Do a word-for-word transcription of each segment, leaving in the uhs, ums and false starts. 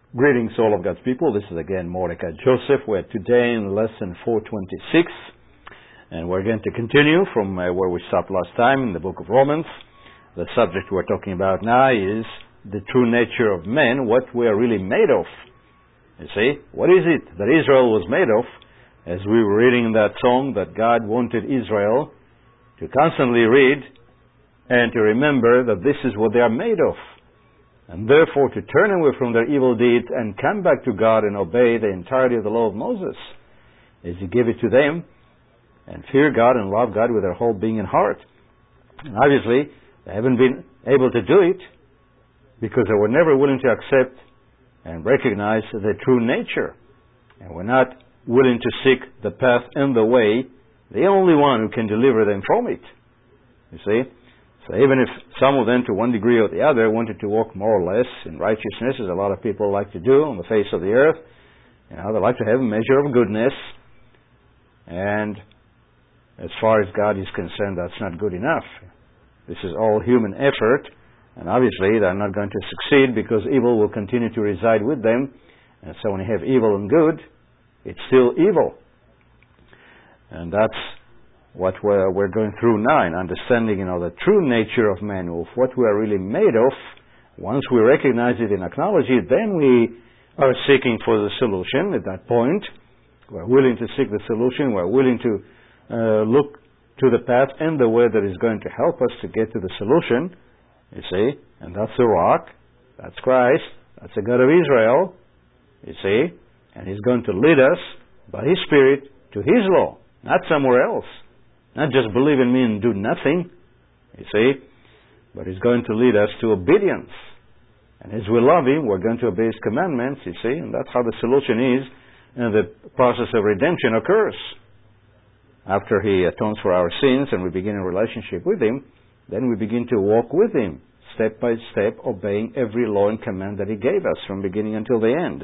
Greetings, all of God's people. This is again Mordecai Joseph. We're today in lesson four twenty-six, and we're going to continue from uh, where we stopped last time in the book of Romans. The subject we're talking about now is the true nature of men, what we are really made of. You see, what is it that Israel was made of? As we were reading in that song, that God wanted Israel to constantly read and to remember that this is what they are made of. And therefore to turn away from their evil deeds and come back to God and obey the entirety of the law of Moses, as He gave it to them, and fear God and love God with their whole being and heart. And obviously, they haven't been able to do it because they were never willing to accept and recognize the true nature. And were not willing to seek the path and the way, the only one who can deliver them from it. You see? So even if some of them, to one degree or the other, wanted to walk more or less in righteousness, as a lot of people like to do on the face of the earth, you know, they like to have a measure of goodness, and as far as God is concerned, that's not good enough. This is all human effort, and obviously they're not going to succeed because evil will continue to reside with them, and so when you have evil and good, it's still evil. And that's what we're, we're going through now, in understanding, you know, the true nature of man, of what we are really made of. Once we recognize it and acknowledge it, then we are seeking for the solution. At that point, we're willing to seek the solution. We're willing to uh, look to the path and the way that is going to help us to get to the solution. You see, and that's the rock. That's Christ. That's the God of Israel. You see, and He's going to lead us by His Spirit to His law, not somewhere else. Not just believe in me and do nothing, you see, but He's going to lead us to obedience. And as we love Him, we're going to obey His commandments, you see, and that's how the solution is, and the process of redemption occurs. After He atones for our sins and we begin a relationship with Him, then we begin to walk with Him, step by step, obeying every law and command that He gave us from beginning until the end.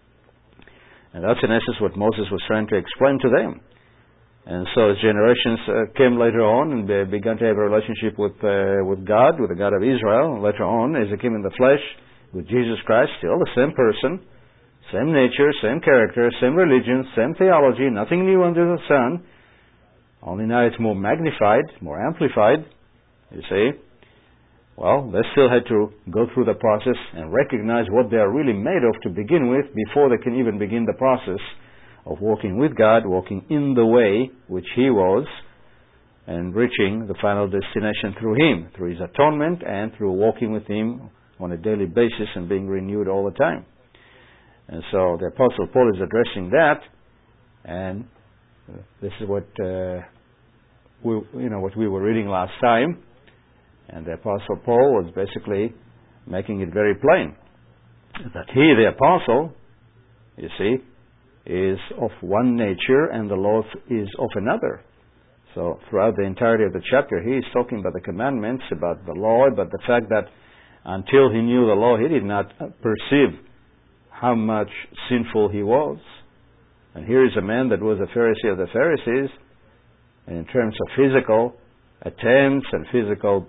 And that's in essence what Moses was trying to explain to them. And so as generations uh, came later on and they began to have a relationship with uh, with God, with the God of Israel, and later on, as they came in the flesh, with Jesus Christ, still the same person, same nature, same character, same religion, same theology, nothing new under the sun, only now it's more magnified, more amplified, you see. Well, they still had to go through the process and recognize what they are really made of to begin with before they can even begin the process of walking with God, walking in the way which He was, and reaching the final destination through Him, through His atonement and through walking with Him on a daily basis and being renewed all the time. And so the Apostle Paul is addressing that, and this is what uh, we, you know, what we were reading last time, and the Apostle Paul was basically making it very plain that he, the Apostle, you see, is of one nature and the law is of another. So throughout the entirety of the chapter, he is talking about the commandments, about the law, about the fact that until he knew the law, he did not perceive how much sinful he was. And here is a man that was a Pharisee of the Pharisees, and in terms of physical attempts and physical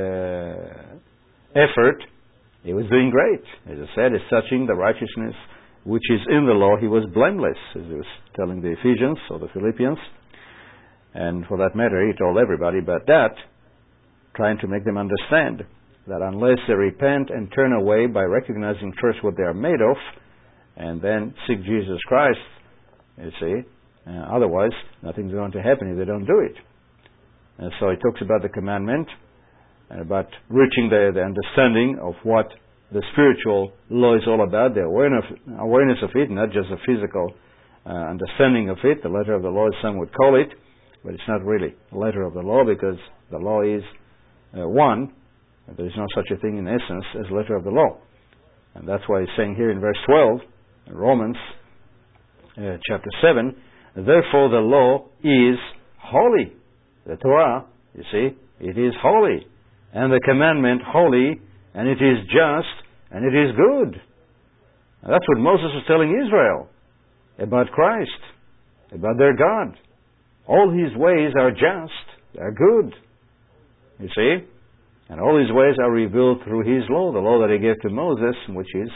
uh, effort, he was doing great. As I said, it's touching the righteousness which is in the law, he was blameless, as he was telling the Ephesians or the Philippians. And for that matter, he told everybody about that, trying to make them understand that unless they repent and turn away by recognizing first what they are made of, and then seek Jesus Christ, you see, uh, otherwise nothing's going to happen if they don't do it. And so he talks about the commandment, and about reaching the, the understanding of what the spiritual law is all about, the awareness, awareness of it, not just a physical uh, understanding of it. The letter of the law, as some would call it, but it's not really a letter of the law, because the law is uh, one. There is no such a thing in essence as letter of the law. And that's why he's saying here in verse twelve, in Romans uh, chapter seven, therefore the law is holy. The Torah, you see, it is holy. And the commandment holy, and it is just, and it is good. And that's what Moses was telling Israel about Christ, about their God. All His ways are just, they're good. You see? And all His ways are revealed through His law, the law that He gave to Moses, which is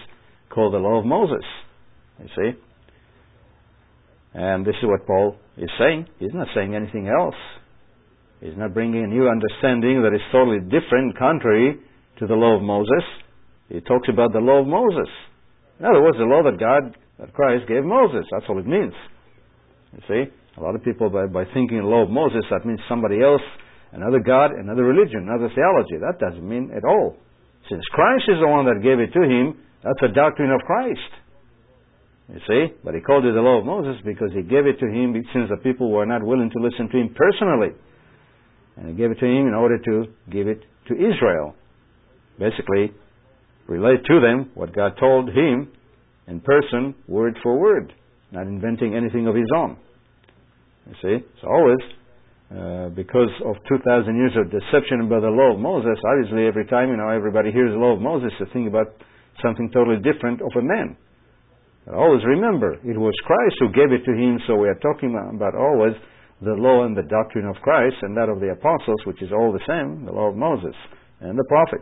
called the law of Moses. You see? And this is what Paul is saying. He's not saying anything else. He's not bringing a new understanding that is totally different, contrary to the law of Moses. He talks about the law of Moses. In other words, the law that God, that Christ gave Moses. That's all it means. You see? A lot of people, by, by thinking the law of Moses, that means somebody else, another God, another religion, another theology. That doesn't mean at all. Since Christ is the one that gave it to him, that's a doctrine of Christ. You see? But he called it the law of Moses because he gave it to him since the people were not willing to listen to him personally. And he gave it to him in order to give it to Israel. Basically, relate to them what God told him in person, word for word. Not inventing anything of his own. You see? So always, uh, because of two thousand years of deception about the law of Moses, obviously every time, you know, everybody hears the law of Moses, they think about something totally different of a man. But always remember, it was Christ who gave it to him, so we are talking about always the law and the doctrine of Christ and that of the apostles, which is all the same, the law of Moses and the prophets.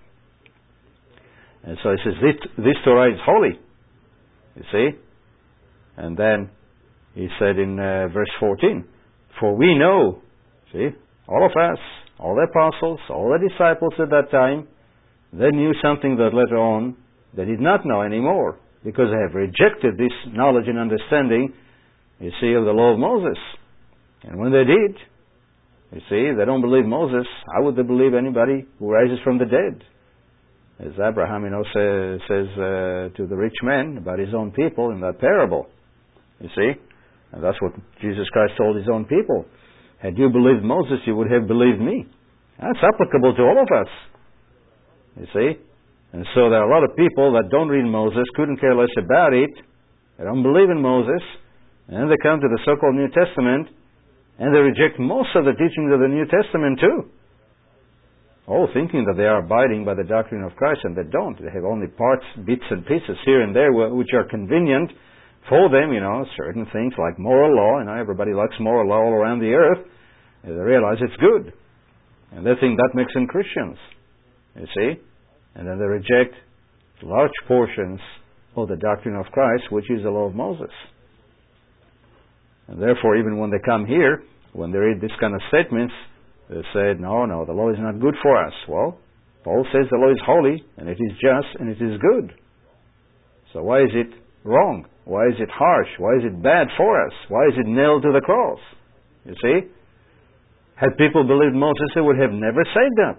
And so he says, this, this Torah is holy. You see? And then he said in uh, verse fourteen, for we know, see, all of us, all the apostles, all the disciples at that time, they knew something that later on they did not know anymore, because they have rejected this knowledge and understanding, you see, of the law of Moses. And when they did, you see, they don't believe Moses. How would they believe anybody who rises from the dead? As Abraham, you know, say, says uh, to the rich man about his own people in that parable. You see? And that's what Jesus Christ told his own people. Had you believed Moses, you would have believed me. That's applicable to all of us. You see? And so there are a lot of people that don't read Moses, couldn't care less about it. They don't believe in Moses. And then they come to the so-called New Testament, and they reject most of the teachings of the New Testament too. All thinking that they are abiding by the doctrine of Christ, and they don't. They have only parts, bits and pieces here and there which are convenient for them, you know, certain things like moral law. You know, everybody likes moral law all around the earth. They realize it's good. And they think that makes them Christians. You see? And then they reject large portions of the doctrine of Christ, which is the law of Moses. And therefore, even when they come here, when they read this kind of statements, they say, no, no, the law is not good for us. Well, Paul says the law is holy, and it is just, and it is good. So why is it wrong? Why is it harsh? Why is it bad for us? Why is it nailed to the cross? You see? Had people believed Moses, they would have never said that.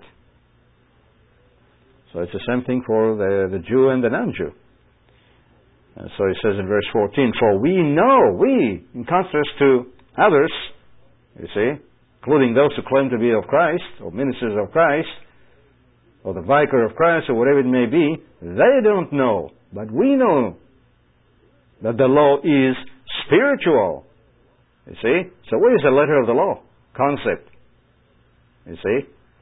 So it's the same thing for the, the Jew and the non-Jew. And so he says in verse fourteen, for we know, we, in contrast to others, you see, including those who claim to be of Christ, or ministers of Christ, or the vicar of Christ, or whatever it may be, they don't know. But we know that the law is spiritual. You see? So what is the letter of the law? Concept. You see?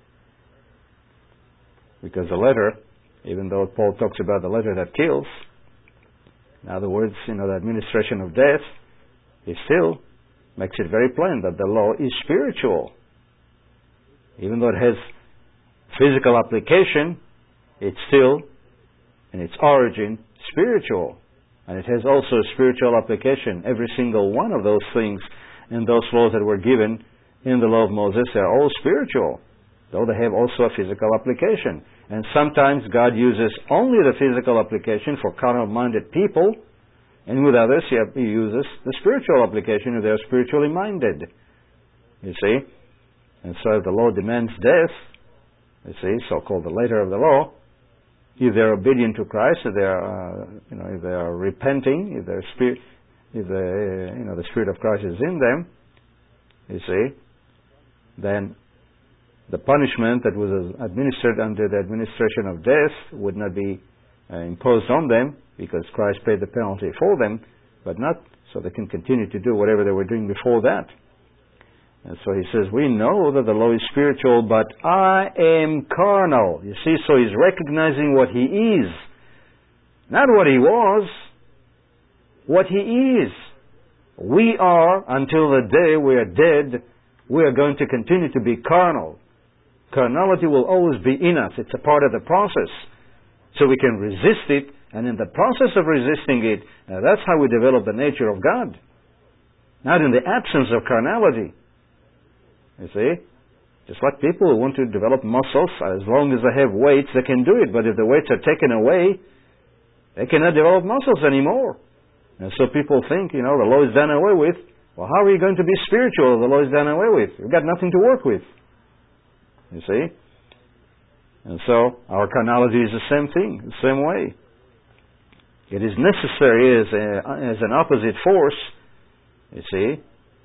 Because the letter, even though Paul talks about the letter that kills, in other words, you know, the administration of death, he still makes it very plain that the law is spiritual. Even though it has physical application, it's still, in its origin, spiritual. And it has also a spiritual application. Every single one of those things in those laws that were given in the law of Moses, they are all spiritual, though they have also a physical application. And sometimes God uses only the physical application for carnal-minded people, and with others He uses the spiritual application if they are spiritually minded. You see? And so if the law demands death, you see, so-called the letter of the law, if they are obedient to Christ, if they are, uh, you know, if they are repenting, if their spirit, if the, uh, you know, the Spirit of Christ is in them, you see, then the punishment that was administered under the administration of death would not be uh, imposed on them, because Christ paid the penalty for them, but not so they can continue to do whatever they were doing before that. And so he says, we know that the law is spiritual, but I am carnal. You see, so he's recognizing what he is. Not what he was, what he is. We are, until the day we are dead, we are going to continue to be carnal. Carnality will always be in us. It's a part of the process. So we can resist it And in the process of resisting it, uh, that's how we develop the nature of God. Not in the absence of carnality. You see? Just like people who want to develop muscles, as long as they have weights, they can do it. But if the weights are taken away, they cannot develop muscles anymore. And so people think, you know, the law is done away with. Well, how are you going to be spiritual if the law is done away with? You've got nothing to work with. You see? And so, our carnality is the same thing, the same way. It is necessary as, a, as an opposite force, you see,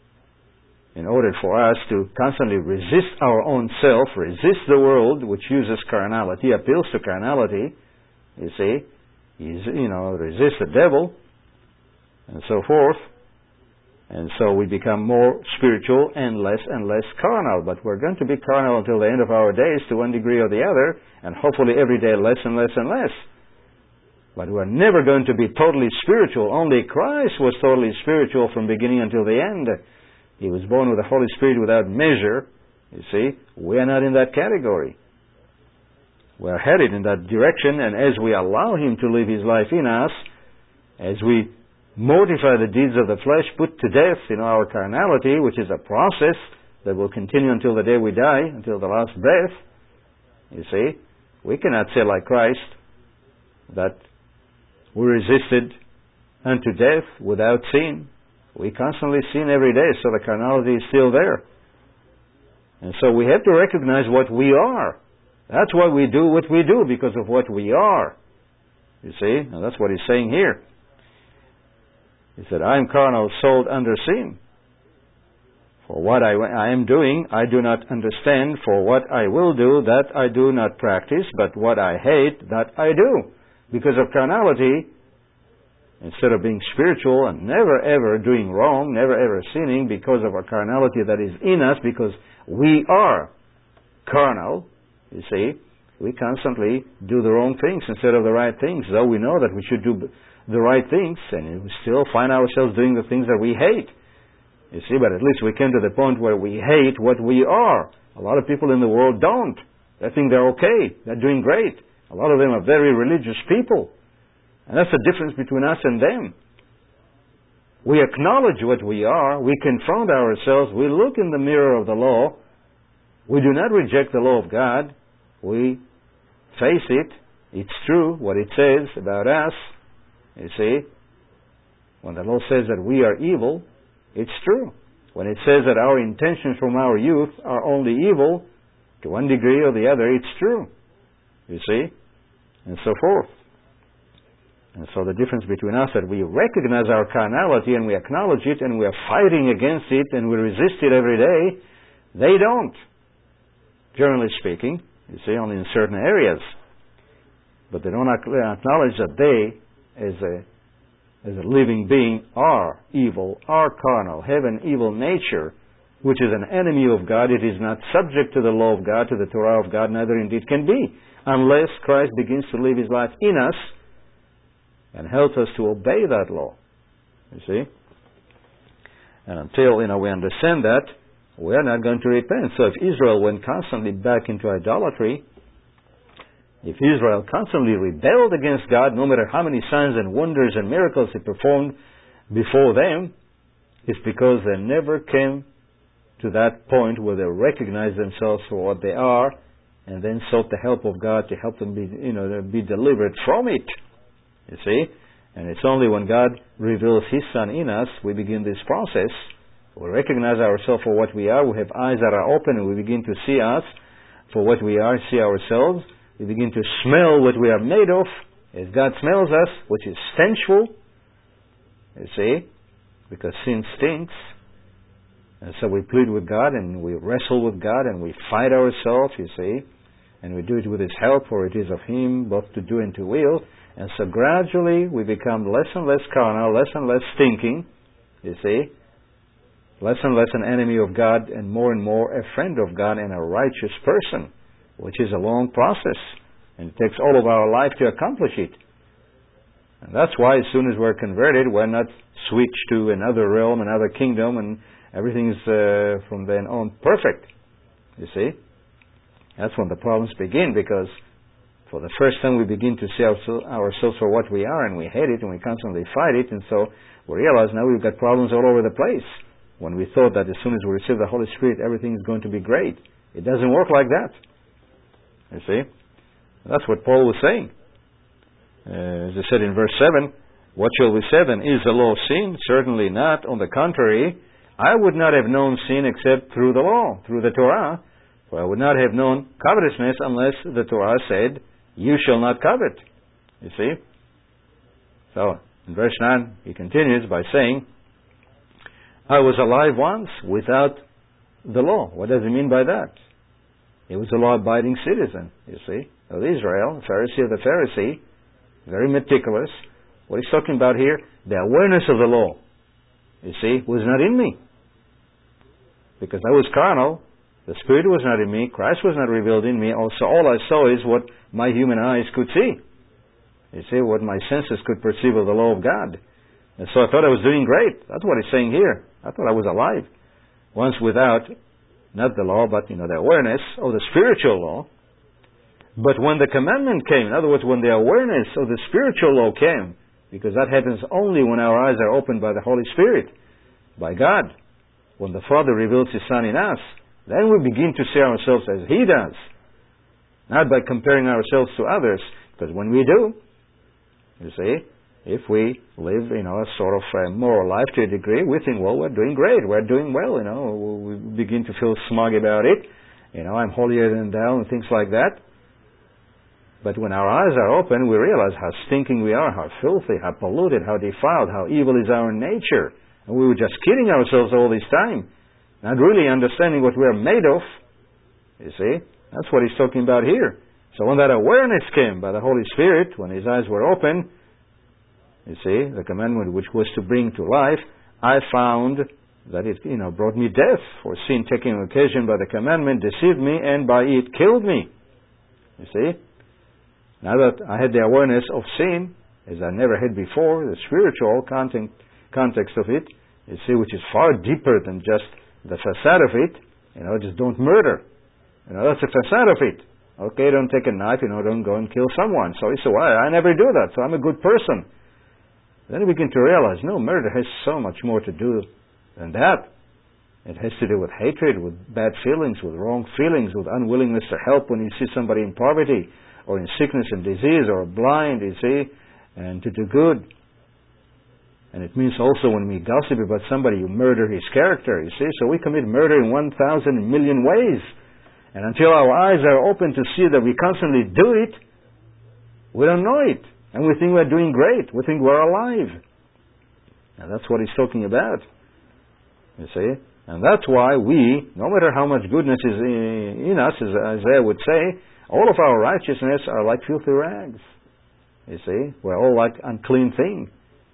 in order for us to constantly resist our own self, resist the world which uses carnality, appeals to carnality, you see, you know, resist the devil, and so forth. And so we become more spiritual and less and less carnal. But we're going to be carnal until the end of our days to one degree or the other, and hopefully every day less and less and less. But we're never going to be totally spiritual. Only Christ was totally spiritual from beginning until the end. He was born with the Holy Spirit without measure. You see, we are not in that category. We're headed in that direction, and as we allow Him to live His life in us, as we mortify the deeds of the flesh, put to death, you know, our carnality, which is a process that will continue until the day we die, until the last breath. You see, we cannot say like Christ that we resisted unto death without sin. We constantly sin every day, so the carnality is still there. And so we have to recognize what we are. That's why we do what we do, because of what we are. You see, and that's what he's saying here. He said, I am carnal, sold under sin. For what I, I am doing, I do not understand. For what I will do, that I do not practice. But what I hate, that I do. Because of carnality, instead of being spiritual and never ever doing wrong, never ever sinning, because of our carnality that is in us, because we are carnal, you see, we constantly do the wrong things instead of the right things, though we know that we should do the right things, and we still find ourselves doing the things that we hate. You see, but at least we came to the point where we hate what we are. A lot of people in the world don't. They think they're okay. They're doing great. A lot of them are very religious people. And that's the difference between us and them. We acknowledge what we are. We confront ourselves. We look in the mirror of the law. We do not reject the law of God. We face it. It's true what it says about us. You see, when the law says that we are evil, it's true. When it says that our intentions from our youth are only evil, to one degree or the other, it's true. You see, and so forth. And so the difference between us is that we recognize our carnality and we acknowledge it and we are fighting against it and we resist it every day. They don't, generally speaking. You see, only in certain areas. But they don't acknowledge that they, as a as a living being, are evil, are carnal, have an evil nature, which is an enemy of God. It is not subject to the law of God, to the Torah of God, neither indeed can be, unless Christ begins to live His life in us and helps us to obey that law. You see? And until, you know, we understand that, we are not going to repent. So if Israel went constantly back into idolatry, if Israel constantly rebelled against God, no matter how many signs and wonders and miracles He performed before them, it's because they never came to that point where they recognized themselves for what they are, and then sought the help of God to help them be, you know, be delivered from it. You see? And it's only when God reveals His Son in us, we begin this process. We recognize ourselves for what we are. We have eyes that are open, and we begin to see us for what we are, see ourselves. We begin to smell what we are made of, as God smells us, which is stenchful. You see? Because sin stinks. And so we plead with God, and we wrestle with God, and we fight ourselves, you see. And we do it with His help, for it is of Him both to do and to will. And so gradually we become less and less carnal, less and less stinking, you see. Less and less an enemy of God, and more and more a friend of God and a righteous person, which is a long process. And it takes all of our life to accomplish it. And that's why as soon as we're converted, we're not switched to another realm, another kingdom, and everything is uh, from then on perfect. You see? That's when the problems begin, because For the first time we begin to see ourselves for what we are, and we hate it, and we constantly fight it, and so we realize now we've got problems all over the place. When we thought that as soon as we receive the Holy Spirit, everything is going to be great. It doesn't work like that. You see? That's what Paul was saying. Uh, as I said in verse seven, what shall we say then? Is the law sin? Certainly not. On the contrary, I would not have known sin except through the law, through the Torah. For I would not have known covetousness unless the Torah said, you shall not covet. You see? So, in verse nine, he continues by saying, I was alive once without the law. What does he mean by that? He was a law-abiding citizen, you see, of Israel, Pharisee of the Pharisee, very meticulous. What he's talking about here, the awareness of the law, you see, was not in me. Because I was carnal, the Spirit was not in me, Christ was not revealed in me, also all I saw is what my human eyes could see. You see, what my senses could perceive of the law of God. And so I thought I was doing great. That's what he's saying here. I thought I was alive. Once without, not the law, but, you know, the awareness of the spiritual law. But when the commandment came, in other words, when the awareness of the spiritual law came, because that happens only when our eyes are opened by the Holy Spirit, by God, when the Father reveals His Son in us, then we begin to see ourselves as He does. Not by comparing ourselves to others, because when we do, you see, if we live, you know, a sort of a moral life to a degree, we think, well, we're doing great, we're doing well, you know, we begin to feel smug about it, you know, I'm holier than thou and things like that. But when our eyes are open, we realize how stinking we are, how filthy, how polluted, how defiled, how evil is our nature. And we were just kidding ourselves all this time, not really understanding what we are made of. You see, that's what he's talking about here. So when that awareness came by the Holy Spirit, when his eyes were open, you see, the commandment which was to bring to life, I found that it, you know, brought me death. For sin taking occasion by the commandment deceived me, and by it killed me. You see? Now that I had the awareness of sin, as I never had before, the spiritual content, context of it, you see, which is far deeper than just the facade of it, you know, just don't murder. You know, that's the facade of it. Okay, don't take a knife, you know, don't go and kill someone. So he said, well, I never do that, so I'm a good person. Then we begin to realize, no, murder has so much more to do than that. It has to do with hatred, with bad feelings, with wrong feelings, with unwillingness to help when you see somebody in poverty, or in sickness and disease, or blind, you see, and to do good. And it means also when we gossip about somebody, you murder his character, you see. So we commit murder in one thousand million ways. And until our eyes are open to see that we constantly do it, we don't know it. And we think we're doing great. We think we're alive. And that's what he's talking about. You see? And that's why we, no matter how much goodness is in us, as Isaiah would say, all of our righteousness are like filthy rags. You see? We're all like unclean thing.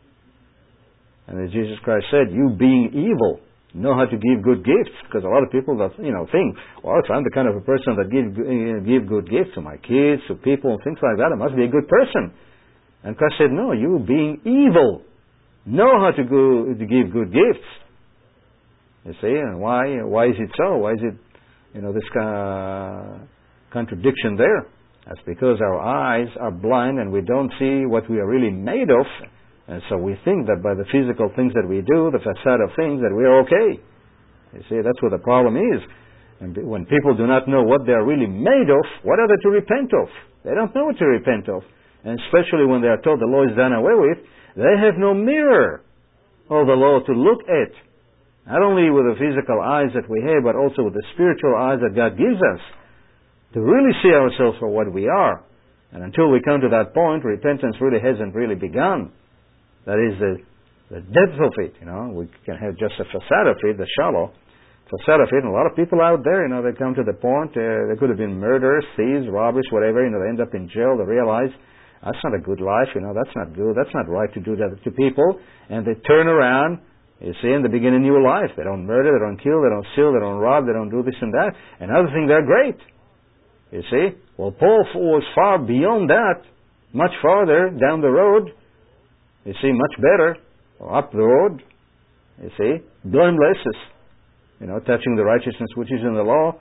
And as Jesus Christ said, you being evil, know how to give good gifts. Because a lot of people that, you know, think, well, if I'm the kind of a person that give, give good gifts to my kids, to people, and things like that, I must be a good person. And Christ said, no, you being evil, know how to, go, to give good gifts. You see? And why, why is it so? Why is it, you know, this kind of contradiction there? That's because our eyes are blind and we don't see what we are really made of, and so we think that by the physical things that we do, the facade of things, that we are okay. You see, that's what the problem is. And when people do not know what they are really made of, what are they to repent of? They don't know what to repent of. And especially when they are told the law is done away with, they have no mirror of the law to look at. Not only with the physical eyes that we have, but also with the spiritual eyes that God gives us, to really see ourselves for what we are. And until we come to that point, repentance really hasn't really begun. That is the, the depth of it, you know. We can have just a facade of it, the shallow facade of it. And a lot of people out there, you know, they come to the point, uh, they could have been murderers, thieves, robbers, whatever, you know, they end up in jail, they realize, that's not a good life, you know, that's not good, that's not right to do that to people. And they turn around, you see, and they begin a new life. They don't murder, they don't kill, they don't steal, they don't rob, they don't do this and that. And other things, they're great. You see? Well, Paul was far beyond that, much farther down the road. You see, much better, up the road. You see? Blameless, you know, touching the righteousness which is in the law.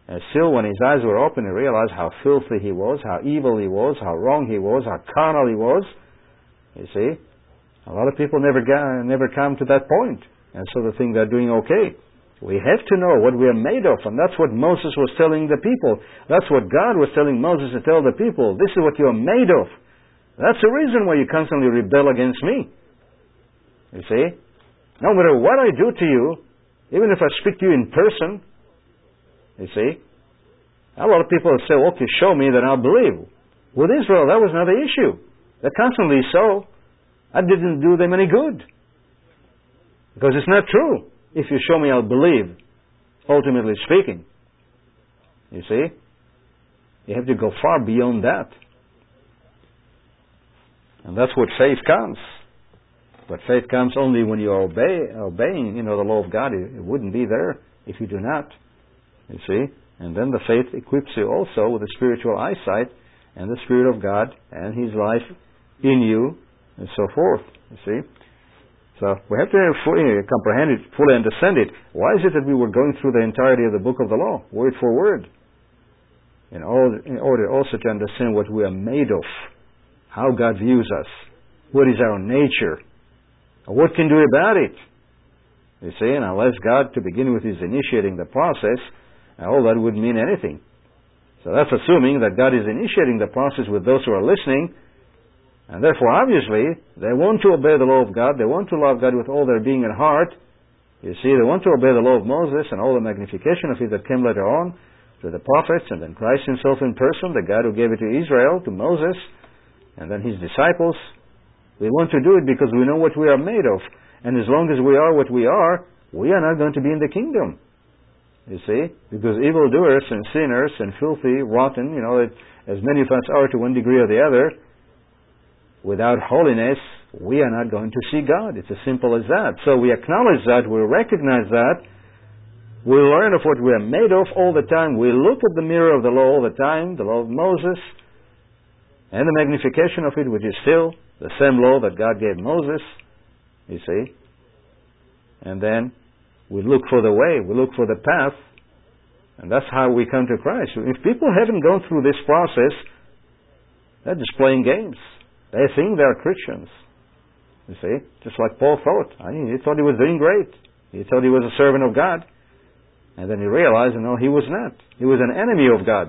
And still, when his eyes were open, he realized how filthy he was, how evil he was, how wrong he was, how carnal he was. You see? A lot of people never ga- never come to that point, and so they think they're doing okay. We have to know what we are made of, and that's what Moses was telling the people. That's what God was telling Moses to tell the people. This is what you are made of. That's the reason why you constantly rebel against me. You see? No matter what I do to you, even if I speak to you in person, you see? A lot of people say, okay, show me, then I'll believe. With Israel, that was not the issue. They're constantly so. That didn't do them any good. Because it's not true. If you show me, I'll believe, ultimately speaking. You see? You have to go far beyond that. And that's what faith comes. But faith comes only when you are obey, obeying, you know, the law of God. It, it wouldn't be there if you do not. You see? And then the faith equips you also with the spiritual eyesight and the Spirit of God and His life in you and so forth. You see? So we have to fully comprehend it, fully understand it. Why is it that we were going through the entirety of the book of the law, word for word? In order, in order also to understand what we are made of, how God views us, what is our nature, and what can do about it. You see, and unless God, to begin with, is initiating the process, all that wouldn't mean anything. So that's assuming that God is initiating the process with those who are listening, and therefore, obviously, they want to obey the law of God, they want to love God with all their being and heart. You see, they want to obey the law of Moses and all the magnification of it that came later on to the prophets, and then Christ Himself in person, the God who gave it to Israel, to Moses, and then His disciples. We want to do it because we know what we are made of. And as long as we are what we are, we are not going to be in the kingdom. You see? Because evildoers and sinners and filthy, rotten, you know, as many of us are to one degree or the other, without holiness, we are not going to see God. It's as simple as that. So we acknowledge that, we recognize that, we learn of what we are made of all the time, we look at the mirror of the law all the time, the law of Moses, and the magnification of it, which is still the same law that God gave Moses, you see. And then we look for the way, we look for the path, and that's how we come to Christ. If people haven't gone through this process, they're just playing games. They think they're Christians. You see? Just like Paul thought. I mean, he thought he was doing great. He thought he was a servant of God. And then he realized, no, he was not. He was an enemy of God.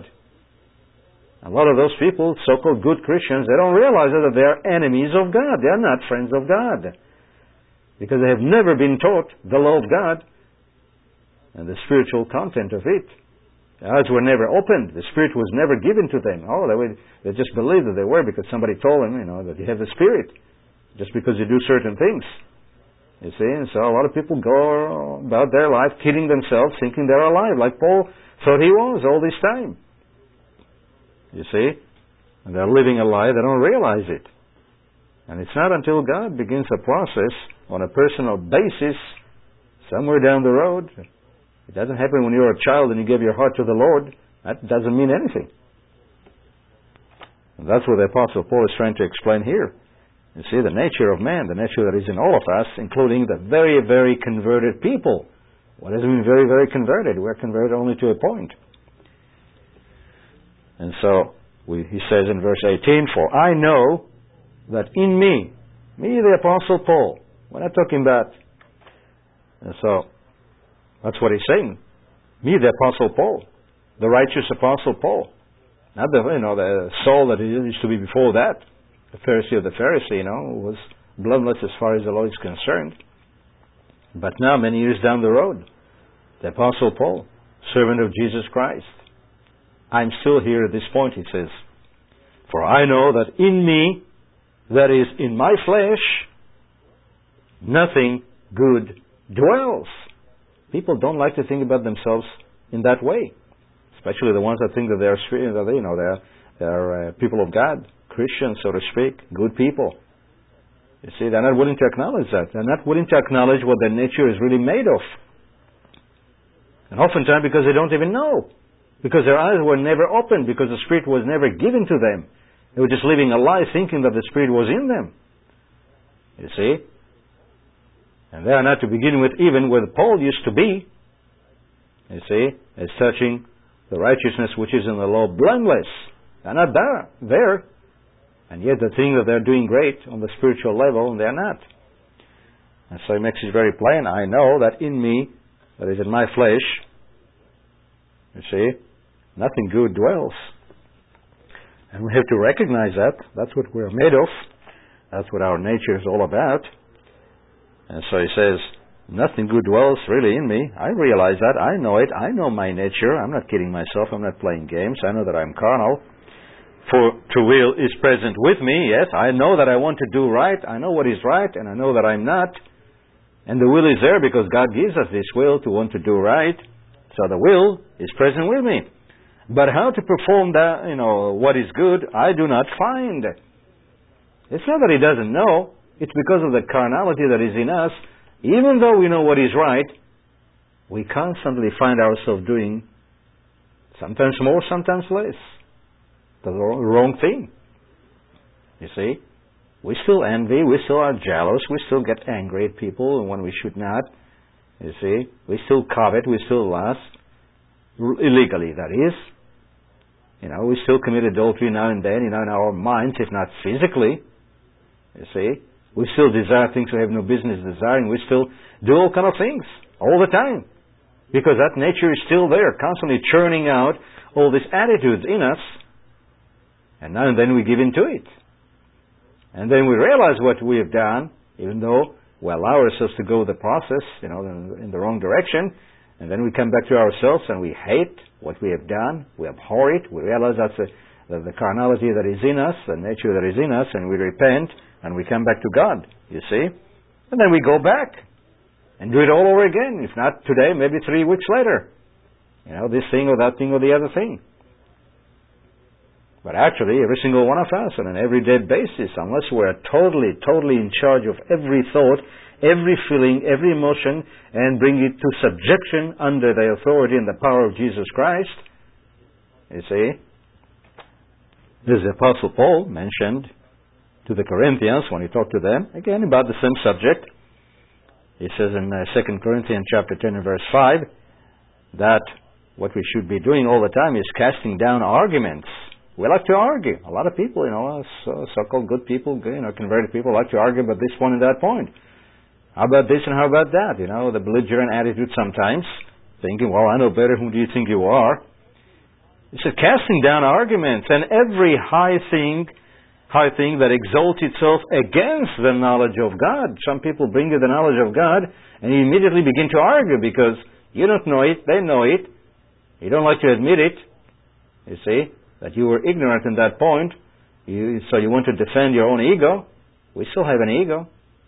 A lot of those people, so-called good Christians, they don't realize that they are enemies of God. They are not friends of God. Because they have never been taught the law of God and the spiritual content of it. The eyes were never opened. The Spirit was never given to them. Oh, they, would, they just believed that they were because somebody told them, you know, that you have the Spirit. Just because you do certain things. You see? And so a lot of people go about their life kidding themselves, thinking they're alive, like Paul thought he was all this time. You see? And they're living a lie, they don't realize it. And it's not until God begins a process on a personal basis, somewhere down the road. It doesn't happen when you're a child and you give your heart to the Lord. That doesn't mean anything. And that's what the Apostle Paul is trying to explain here. You see, the nature of man, the nature that is in all of us, including the very, very converted people. What does it mean very, very converted? We're converted only to a point. And so, we, he says in verse eighteen, for I know that in me, me the Apostle Paul, we're not talking about, and so, that's what he's saying. Me, the Apostle Paul, the righteous Apostle Paul, not the you know the Saul that he used to be before that, the Pharisee of the Pharisee, you know, who was blameless as far as the law is concerned. But now, many years down the road, the Apostle Paul, servant of Jesus Christ, I'm still here at this point, he says, for I know that in me, that is, in my flesh, nothing good dwells. People don't like to think about themselves in that way, especially the ones that think that they're, you know, they're, they're uh, people of God, Christians, so to speak, good people. You see, they're not willing to acknowledge that. They're not willing to acknowledge what their nature is really made of. And oftentimes because they don't even know. Because their eyes were never opened, because the Spirit was never given to them. They were just living a lie thinking that the Spirit was in them. You see? And they are not to begin with even where Paul used to be, you see, as touching the righteousness which is in the law blameless. They're not there, there. And yet they think that they're doing great on the spiritual level, and they're not. And so he makes it very plain. I know that in me, that is in my flesh, you see, nothing good dwells. And we have to recognize that. That's what we're made of. That's what our nature is all about. And so he says, nothing good dwells really in me. I realize that. I know it. I know my nature. I'm not kidding myself. I'm not playing games. I know that I'm carnal. For to will is present with me. Yes, I know that I want to do right. I know what is right, and I know that I'm not. And the will is there because God gives us this will to want to do right. So the will is present with me. But how to perform that, you know, what is good, I do not find. It's not that he doesn't know. It's because of the carnality that is in us. Even though we know what is right, we constantly find ourselves doing sometimes more, sometimes less. The wrong thing. You see? We still envy, we still are jealous, we still get angry at people when we should not. You see? We still covet, we still lust. Illegally, that is. You know, we still commit adultery now and then, you know, in our minds, if not physically. You see? We still desire things we have no business desiring. We still do all kind of things, all the time. Because that nature is still there, constantly churning out all these attitudes in us. And now and then we give in to it. And then we realize what we have done, even though we allow ourselves to go the process, you know, in, in the wrong direction. And then we come back to ourselves and we hate what we have done. We abhor it. We realize that's the, the, the carnality that is in us, the nature that is in us, and we repent and we come back to God, you see. And then we go back and do it all over again. If not today, maybe three weeks later. You know, this thing or that thing or the other thing. But actually, every single one of us on an everyday basis, unless we're totally, totally in charge of every thought, every feeling, every emotion, and bring it to subjection under the authority and the power of Jesus Christ, you see, this is the Apostle Paul mentioned to the Corinthians when he talked to them, again about the same subject. He says in uh, Second Corinthians chapter ten and verse five, that what we should be doing all the time is casting down arguments. We like to argue. A lot of people, you know, so, so-called good people, you know, converted people like to argue about this point and that point. How about this and how about that? You know, the belligerent attitude sometimes, thinking, well, I know better, who do you think you are? He said, casting down arguments and every high thing, high thing that exalts itself against the knowledge of God. Some people bring you the knowledge of God and you immediately begin to argue because you don't know it, they know it. You don't like to admit it, you see. That you were ignorant in that point, you, so you want to defend your own ego. We still have an ego.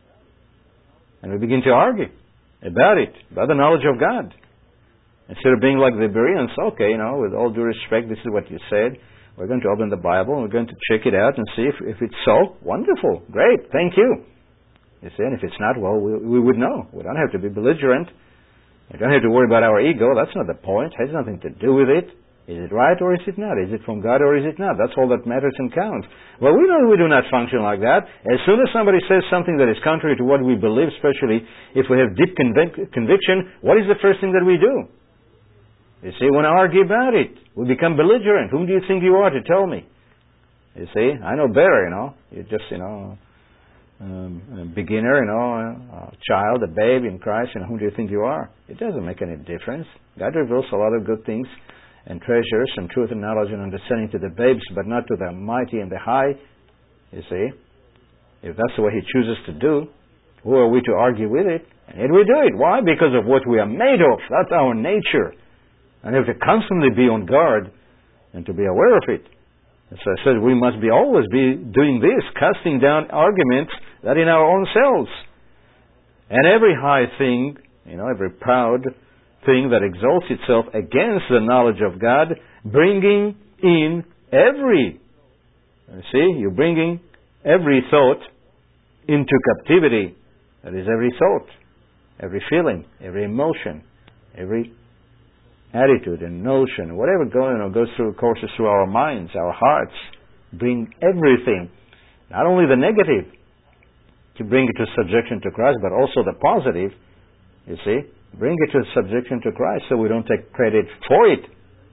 And we begin to argue about it, about the knowledge of God. Instead of being like the Bereans, okay, you know, with all due respect, this is what you said. We're going to open the Bible and we're going to check it out and see if, if it's so. Wonderful. Great. Thank you. You see, and if it's not, well, we, we would know. We don't have to be belligerent. We don't have to worry about our ego. That's not the point. It has nothing to do with it. Is it right or is it not? Is it from God or is it not? That's all that matters and counts. Well, we know we do not function like that. As soon as somebody says something that is contrary to what we believe, especially if we have deep convic- conviction, what is the first thing that we do? You see, we want to argue about it. We become belligerent. Whom do you think you are to tell me? You see, I know better, you know. You're just, you know, um, a beginner, you know, a child, a babe in Christ, and whom do you think you are? It doesn't make any difference. God reveals a lot of good things and treasures and truth and knowledge and understanding to the babes, but not to the mighty and the high. You see, if that's the way He chooses to do, who are we to argue with it? And yet we do it. Why? Because of what we are made of. That's our nature. And we have to constantly be on guard and to be aware of it. As I said, we must be always be doing this, casting down arguments that in our own selves. And every high thing, you know, every proud thing that exalts itself against the knowledge of God, bringing in every, you see, you're bringing every thought into captivity. That is every thought, every feeling, every emotion, every attitude and notion, whatever going on goes through, courses through our minds, our hearts. Bring everything, not only the negative, to bring it to subjection to Christ, but also the positive, you see. Bring it to subjection to Christ so we don't take credit for it.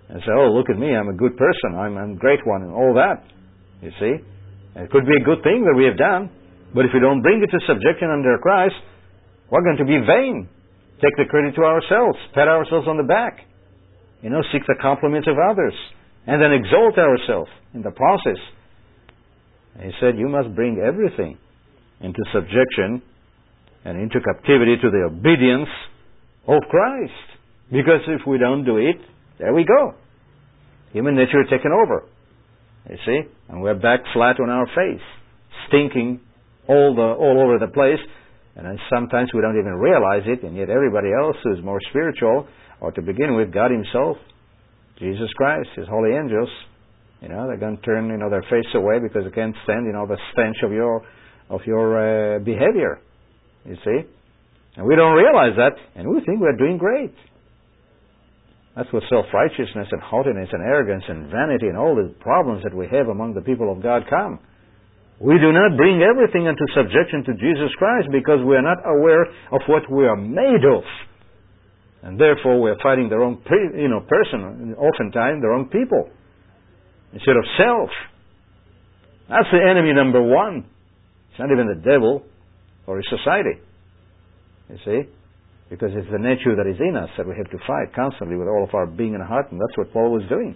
and say, oh, look at me, I'm a good person, I'm, I'm a great one, and all that. You see? And it could be a good thing that we have done, but if we don't bring it to subjection under Christ, we're going to be vain. Take the credit to ourselves, pat ourselves on the back, you know, seek the compliments of others, and then exalt ourselves in the process. And he said, you must bring everything into subjection and into captivity to the obedience of Christ. Because if we don't do it, there we go. Human nature is taken over. You see? And we're back flat on our face, stinking all the all over the place. And then sometimes we don't even realize it, and yet everybody else who is more spiritual, or to begin with, God Himself, Jesus Christ, His holy angels, you know, they're going to turn, you know, their face away because they can't stand, you know, the stench of your of your uh, behavior. You see? And we don't realize that, and we think we're doing great. That's what self-righteousness and haughtiness and arrogance and vanity and all the problems that we have among the people of God come. We do not bring everything into subjection to Jesus Christ because we are not aware of what we are made of. And therefore we are fighting the wrong pre- you know, person, oftentimes the wrong people, instead of self. That's the enemy number one. It's not even the devil or his society. You see? Because it's the nature that is in us that we have to fight constantly with all of our being and heart, and that's what Paul was doing.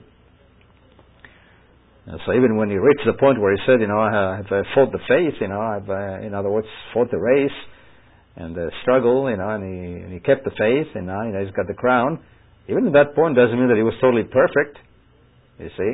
And so even when he reached the point where he said, you know, I have fought the faith, you know, I've, uh, in other words, fought the race and the struggle, you know, and he, and he kept the faith, and now, you know, he's got the crown. Even at that point doesn't mean that he was totally perfect, you see.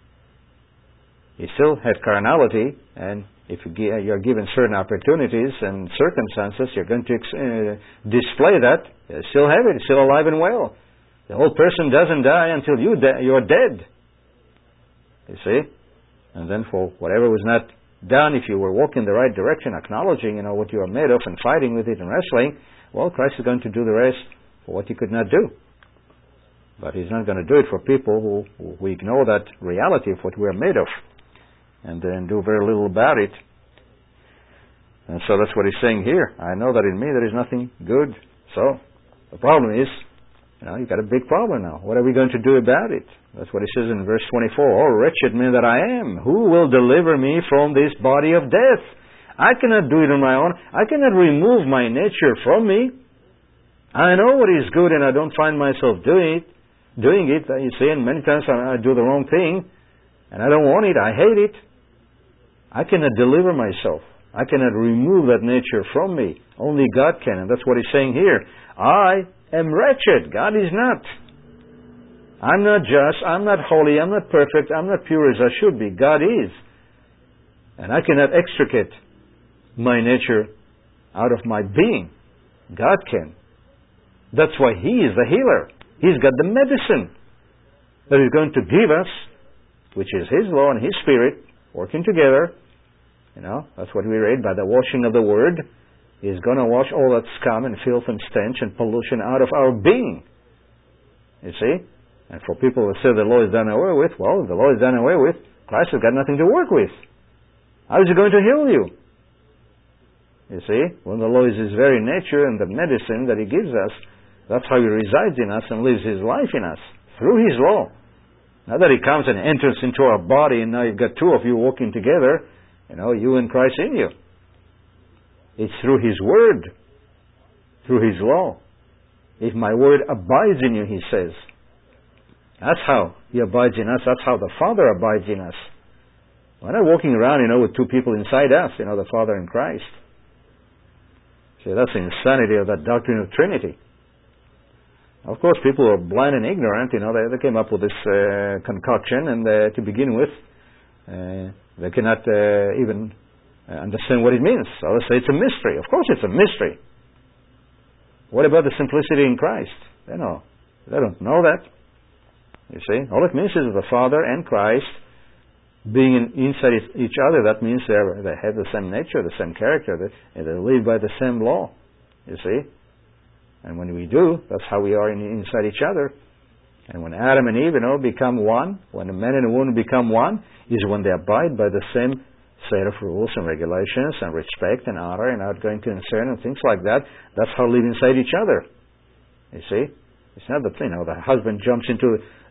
He still had carnality, and if you're given certain opportunities and circumstances, you're going to uh, display that. You still have it. It's still alive and well. The whole person doesn't die until you de- you're dead. You see? And then for whatever was not done, if you were walking the right direction, acknowledging, you know, what you are made of and fighting with it and wrestling, well, Christ is going to do the rest for what He could not do. But He's not going to do it for people who, who we ignore that reality of what we are made of, and then do very little about it. And so that's what he's saying here. I know that in me there is nothing good. So the problem is, you know, you've got a big problem now. What are we going to do about it? That's what he says in verse twenty-four. Oh, wretched man that I am, who will deliver me from this body of death? I cannot do it on my own. I cannot remove my nature from me. I know what is good, and I don't find myself doing it. Doing it, you see, and many times I, I do the wrong thing, and I don't want it. I hate it. I cannot deliver myself. I cannot remove that nature from me. Only God can, and that's what he's saying here. I am wretched. God is not. I'm not just. I'm not holy. I'm not perfect. I'm not pure as I should be. God is. And I cannot extricate my nature out of my being. God can. That's why He is the healer. He's got the medicine that He's going to give us, which is His law and His Spirit working together. You know, that's what we read, by the washing of the Word. He's going to wash all that scum and filth and stench and pollution out of our being. You see? And for people who say the law is done away with, well, if the law is done away with, Christ has got nothing to work with. How is He going to heal you? You see? When the law is His very nature and the medicine that He gives us, that's how He resides in us and lives His life in us, through His law. Not that He comes and enters into our body and now you've got two of you walking together, you know, you and Christ in you. It's through His Word, through His law. If my Word abides in you, He says. That's how He abides in us. That's how the Father abides in us. We're not walking around, you know, with two people inside us, you know, the Father and Christ. See, that's the insanity of that doctrine of Trinity. Of course, people are blind and ignorant, you know, they, they came up with this uh, concoction, and uh, to begin with, uh, they cannot uh, even uh, understand what it means. So they say it's a mystery. Of course it's a mystery. What about the simplicity in Christ? They know. They don't know that. You see? All it means is the Father and Christ being in, inside each other. That means they they have the same nature, the same character, they, and they live by the same law. You see? And when we do, that's how we are in, inside each other. And when Adam and Eve, you know, become one, when a man and a woman become one, is when they abide by the same set of rules and regulations and respect and honor and outgoing concern and things like that. That's how we live inside each other. You see? It's not that, you know, the husband jumps into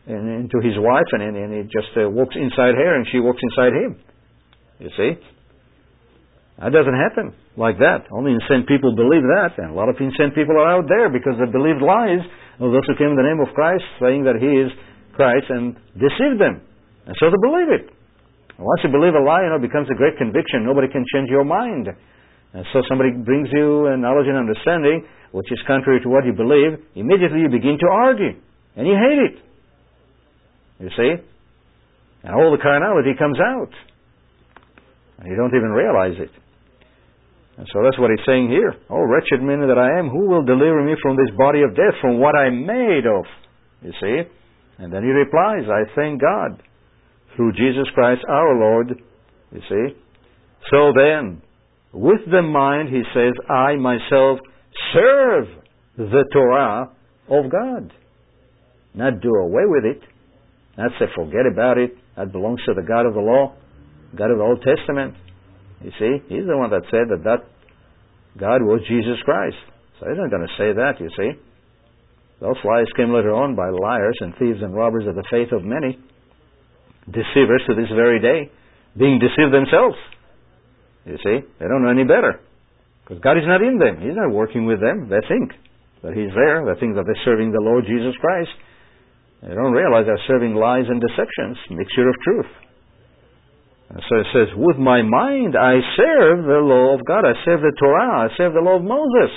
and into his wife, and, and he just uh, walks inside her, and she walks inside him. You see? That doesn't happen like that. Only insane people believe that, and a lot of insane people are out there because they believed lies of those who came in the name of Christ, saying that he is Christ, and deceived them. And so they believe it. And once you believe a lie, you know, it becomes a great conviction. Nobody can change your mind. And so somebody brings you a knowledge and understanding which is contrary to what you believe, immediately you begin to argue. And you hate it. You see? And all the carnality comes out. And you don't even realize it. And so that's what he's saying here. Oh, wretched man that I am, who will deliver me from this body of death, from what I'm made of? You see? And then he replies, I thank God through Jesus Christ our Lord. You see? So then, with the mind, he says, I myself serve the Torah of God. Not do away with it. Not say forget about it. That belongs to the God of the law, God of the Old Testament. You see, he's the one that said that that God was Jesus Christ. So he's not going to say that, you see. Those lies came later on by liars and thieves and robbers of the faith of many. Deceivers to this very day, being deceived themselves. You see, they don't know any better. Because God is not in them. He's not working with them. They think that He's there. They think that they're serving the Lord Jesus Christ. They don't realize they're serving lies and deceptions, mixture of truth. And so it says, with my mind I serve the law of God. I serve the Torah. I serve the law of Moses.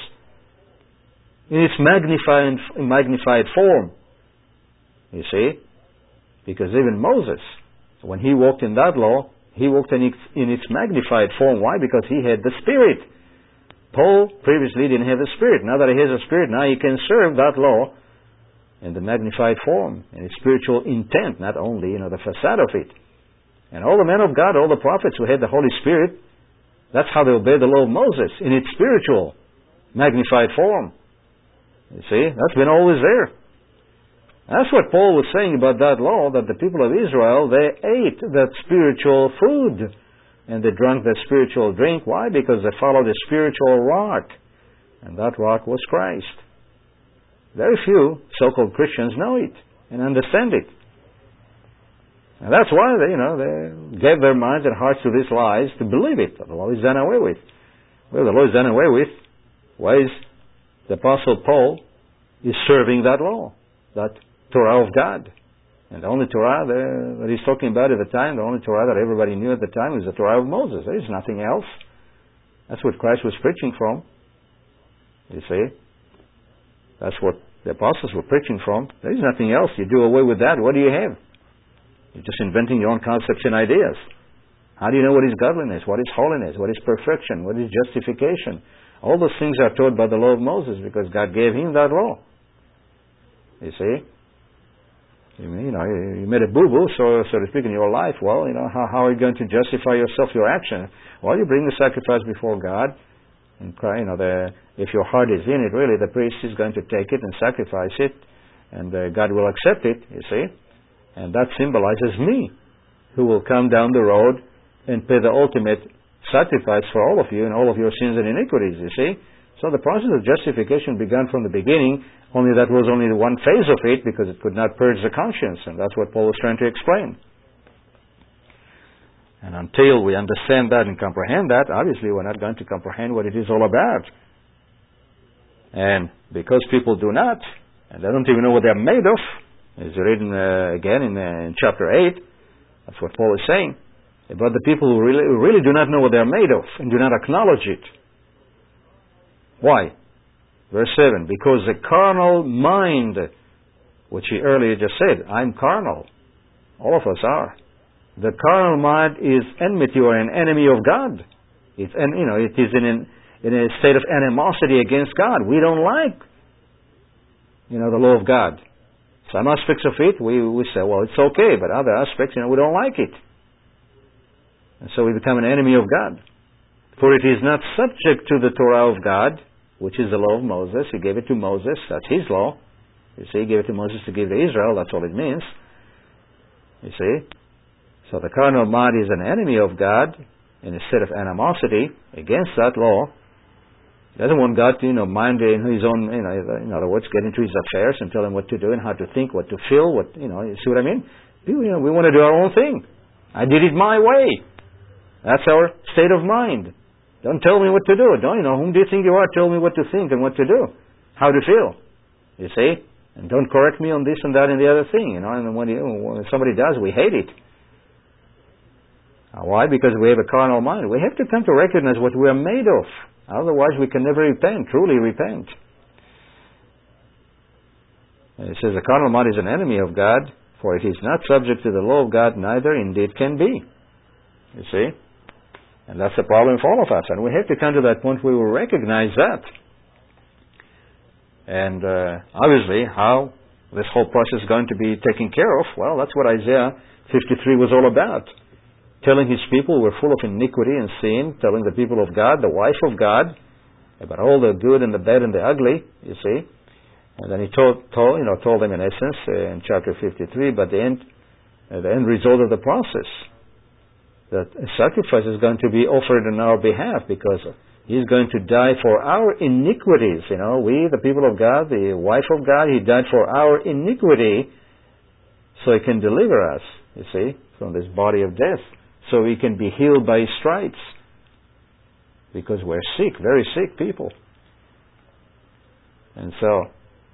In its magnified, magnified form. You see? Because even Moses, when he walked in that law, he walked in its, in its magnified form. Why? Because he had the Spirit. Paul previously didn't have the Spirit. Now that he has the Spirit, now he can serve that law in the magnified form, in its spiritual intent, not only, you know, the facade of it. And all the men of God, all the prophets who had the Holy Spirit, that's how they obeyed the law of Moses, in its spiritual, magnified form. You see, that's been always there. That's what Paul was saying about that law, that the people of Israel, they ate that spiritual food. And they drank that spiritual drink. Why? Because they followed a spiritual rock. And that rock was Christ. Very few so-called Christians know it and understand it. And that's why they, you know, they gave their minds and hearts to these lies to believe it. That the law is done away with. Well, the law is done away with. Why is the Apostle Paul is serving that law, that Torah of God? And the only Torah that he's talking about at the time, the only Torah that everybody knew at the time was the Torah of Moses. There is nothing else. That's what Christ was preaching from. You see? That's what the apostles were preaching from. There is nothing else. You do away with that, what do you have? You're just inventing your own concepts and ideas. How do you know what is godliness? What is holiness? What is perfection? What is justification? All those things are taught by the law of Moses because God gave him that law. You see? You know, you made a boo-boo, so, so to speak, in your life. Well, you know, how, how are you going to justify yourself, your action? Well, you bring the sacrifice before God and cry, you know, the, if your heart is in it, really, the priest is going to take it and sacrifice it, and uh, God will accept it, you see. And that symbolizes me, who will come down the road and pay the ultimate sacrifice for all of you and all of your sins and iniquities, you see. So the process of justification began from the beginning, only that was only the one phase of it because it could not purge the conscience, and that's what Paul was trying to explain. And until we understand that and comprehend that, obviously we're not going to comprehend what it is all about. And because people do not, and they don't even know what they're made of, as written uh, again in, uh, in chapter eight, that's what Paul is saying, about the people who really, who really do not know what they're made of and do not acknowledge it. Why? Verse seven, because the carnal mind, which he earlier just said, I'm carnal. All of us are. The carnal mind is enmity or an enemy of God. It's, and you know, it is in, an, in a state of animosity against God. We don't like, you know, the law of God. Some aspects of it, we, we say, well, it's okay, but other aspects, you know, we don't like it. And so we become an enemy of God. For it is not subject to the Torah of God, which is the law of Moses. He gave it to Moses. That's his law. You see, he gave it to Moses to give to Israel. That's all it means. You see? So the carnal mind is an enemy of God in a state of animosity against that law. He doesn't want God to, you know, mind in his own, you know, in other words, get into his affairs and tell him what to do and how to think, what to feel, what, you know, you see what I mean? You know, we want to do our own thing. I did it my way. That's our state of mind. Don't tell me what to do. Don't, you know, whom do you think you are? Tell me what to think and what to do. How to feel. You see? And don't correct me on this and that and the other thing, you know, and when, you, when somebody does, we hate it. Why? Because we have a carnal mind. We have to come to recognize what we are made of. Otherwise, we can never repent, truly repent. And it says the carnal mind is an enemy of God, for it is not subject to the law of God, neither indeed can be. You see? And that's the problem for all of us. And we have to come to that point where we recognize that. And uh, obviously, how this whole process is going to be taken care of, well, that's what Isaiah fifty-three was all about. Telling his people we're full of iniquity and sin, telling the people of God, the wife of God, about all the good and the bad and the ugly, you see. And then he told, told you know, told them in essence uh, in chapter fifty-three, but the end, uh, the end result of the process, that a sacrifice is going to be offered on our behalf because he's going to die for our iniquities. You know, we, the people of God, the wife of God, he died for our iniquity, so he can deliver us, you see, from this body of death. So we can be healed by his stripes. Because we're sick, very sick people. And so,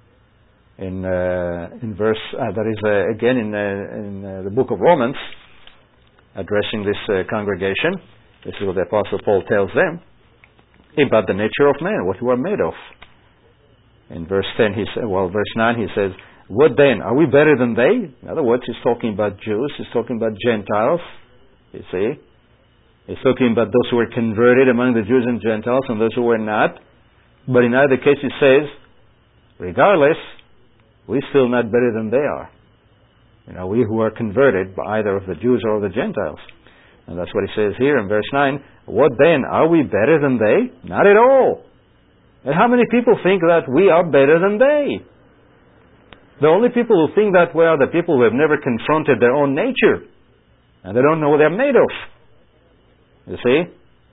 in uh, in verse, uh, that is uh, again in, uh, in uh, the book of Romans, addressing this uh, congregation, this is what the Apostle Paul tells them about the nature of man, what we are made of. In verse ten, he said, well, verse nine, he says, "What then? Are we better than they?" In other words, he's talking about Jews, he's talking about Gentiles. You see? He's talking about those who were converted among the Jews and Gentiles and those who were not. But in either case, he says, regardless, we're still not better than they are. You know, we who are converted by either of the Jews or the Gentiles. And that's what he says here in verse nine. What then? Are we better than they? Not at all. And how many people think that we are better than they? The only people who think that way are the people who have never confronted their own nature. And they don't know what they're made of. You see?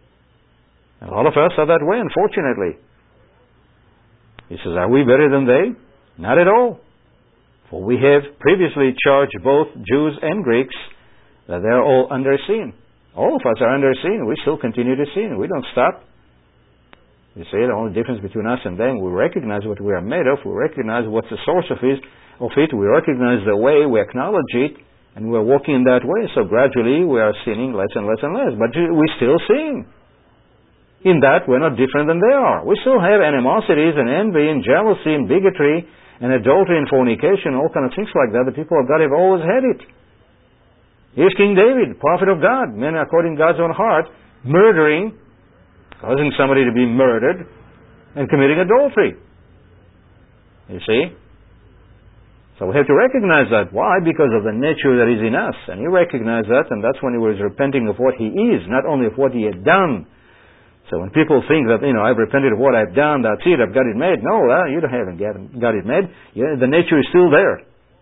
And all of us are that way, unfortunately. He says, are we better than they? Not at all. For we have previously charged both Jews and Greeks that they're all under sin. All of us are under sin. We still continue to sin. We don't stop. You see, the only difference between us and them, we recognize what we are made of. We recognize what's the source of it. Of it. We recognize the way. We acknowledge it. And we're walking in that way, so gradually we are sinning less and less and less. But we still sin. In that, we're not different than they are. We still have animosities and envy and jealousy and bigotry and adultery and fornication, all kind of things like that. The people of God have always had it. Here's King David, prophet of God, man according to God's own heart, murdering, causing somebody to be murdered, and committing adultery. You see? So we have to recognize that. Why? Because of the nature that is in us. And he recognized that, and that's when he was repenting of what he is, not only of what he had done. So when people think that, you know, I've repented of what I've done, that's it, I've got it made. No, well, you haven't got it made. Yeah, the nature is still there.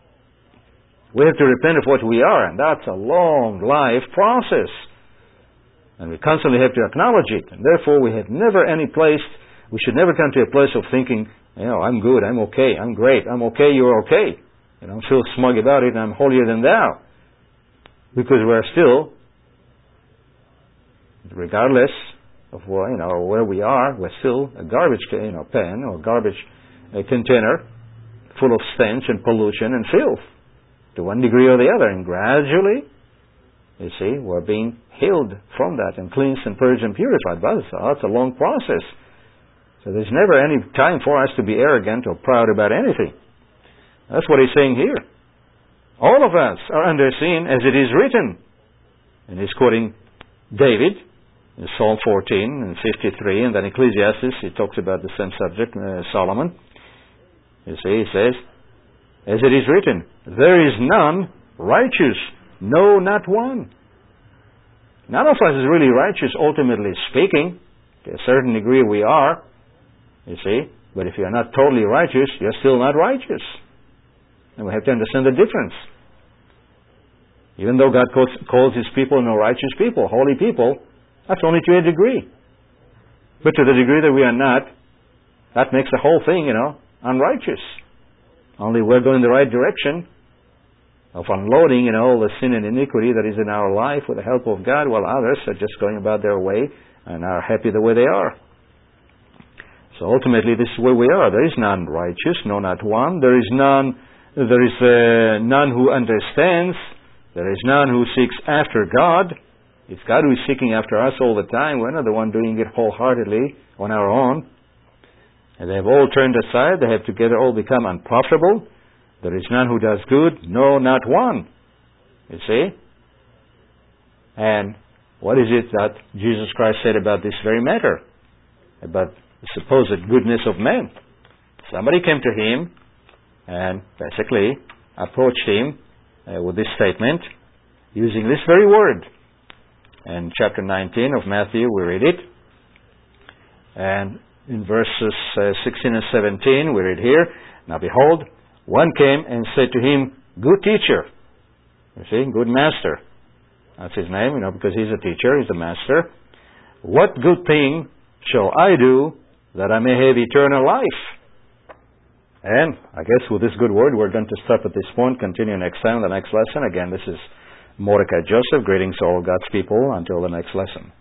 We have to repent of what we are, and that's a long life process. And we constantly have to acknowledge it. And therefore, we have never any place, we should never come to a place of thinking, you know, I'm good, I'm okay, I'm great, I'm okay, you're okay. And I'm still smug about it, and I'm holier than thou. Because we're still, regardless of where, you know, where we are, we're still a garbage, you know, pan or garbage uh, container full of stench and pollution and filth to one degree or the other. And gradually, you see, we're being healed from that and cleansed and purged and purified. But so that's a long process. So there's never any time for us to be arrogant or proud about anything. That's what he's saying here. All of us are under sin as it is written. And he's quoting David in Psalm fourteen and fifty-three, and then Ecclesiastes, he talks about the same subject, uh, Solomon. You see, he says, as it is written, there is none righteous, no, not one. None of us is really righteous, ultimately speaking. To a certain degree we are, you see. But if you're not totally righteous, you're still not righteous. And we have to understand the difference. Even though God calls His people no righteous people, holy people, that's only to a degree. But to the degree that we are not, that makes the whole thing, you know, unrighteous. Only we're going the right direction of unloading, you know, all the sin and iniquity that is in our life with the help of God, while others are just going about their way and are happy the way they are. So ultimately, this is where we are. There is none righteous, no, not one. There is none. There is uh, none who understands. There is none who seeks after God. It's God who is seeking after us all the time. We're not the one doing it wholeheartedly on our own. And they have all turned aside. They have together all become unprofitable. There is none who does good. No, not one. You see? And what is it that Jesus Christ said about this very matter? About the supposed goodness of men. Somebody came to him and basically approached him uh, with this statement using this very word. In chapter nineteen of Matthew, we read it. And in verses uh, sixteen and seventeen, we read here, "Now behold, one came and said to him, Good teacher." You see, good master. That's his name, you know, because he's a teacher, he's a master. "What good thing shall I do that I may have eternal life?" And I guess with this good word, we're going to stop at this point, continue next time, the next lesson. Again, this is Mordecai Joseph. Greetings to all God's people until the next lesson.